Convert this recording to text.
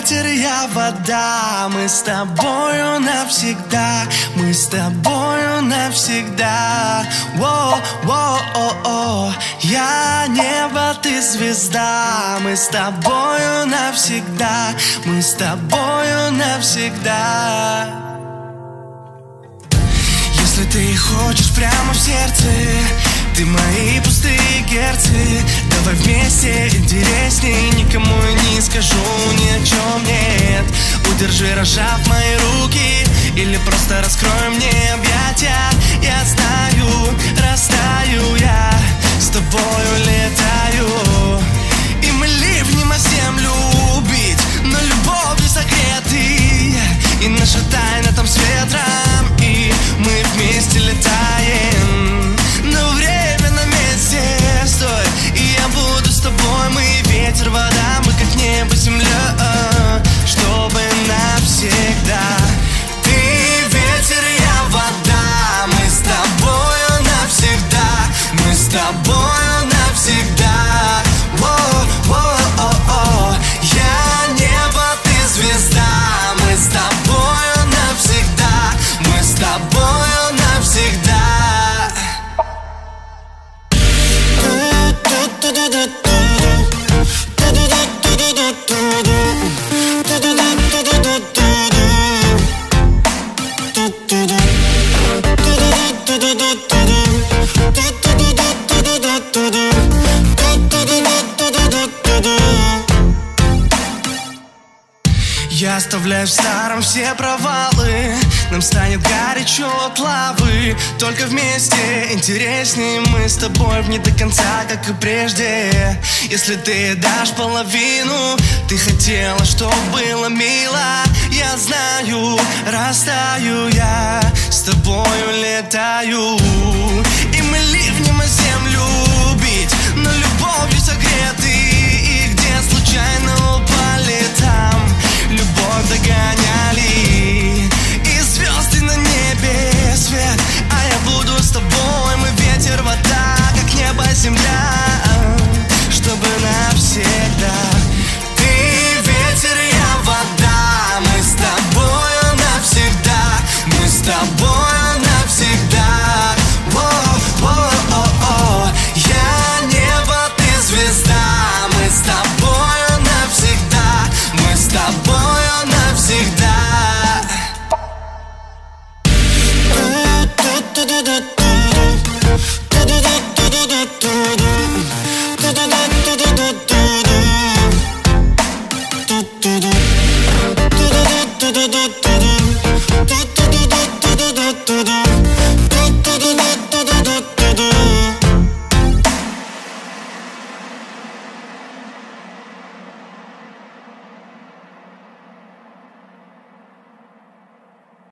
ветер, я вода. Мы с тобою навсегда. Мы с тобою навсегда. Воу-воу-о-о. Я небо, ты звезда. Мы с тобою навсегда. Мы с тобою навсегда. Если ты хочешь прямо в сердце, ты мои пустые герцы. Давай вместе, интересней. Никому не скажу ни о чем, нет. Удержи, разжав мои руки, или просто раскрой мне объятия. Я знаю, растаю я, с тобою летаю. И мы ливнем о землю убить, но любовью согреты. И наша тайна там с ветром, и мы вместе летаем. Но время на месте, стой, и я буду с тобой. Мы ветер, вода, мы как небо, земля, чтобы навсегда. Ты ветер, я вода. Мы с тобою навсегда. Мы с тобою навсегда. Воу-воу-о-о. Я небо, ты звезда. Мы с тобою навсегда. Мы с тобою навсегда. Я оставляю в старом все провалы. Нам станет горячо от лавы. Только вместе интереснее. Мы с тобой в не до конца, как и прежде. Если ты дашь половину, ты хотела, чтоб было мило. Я знаю, растаю я, с тобою летаю.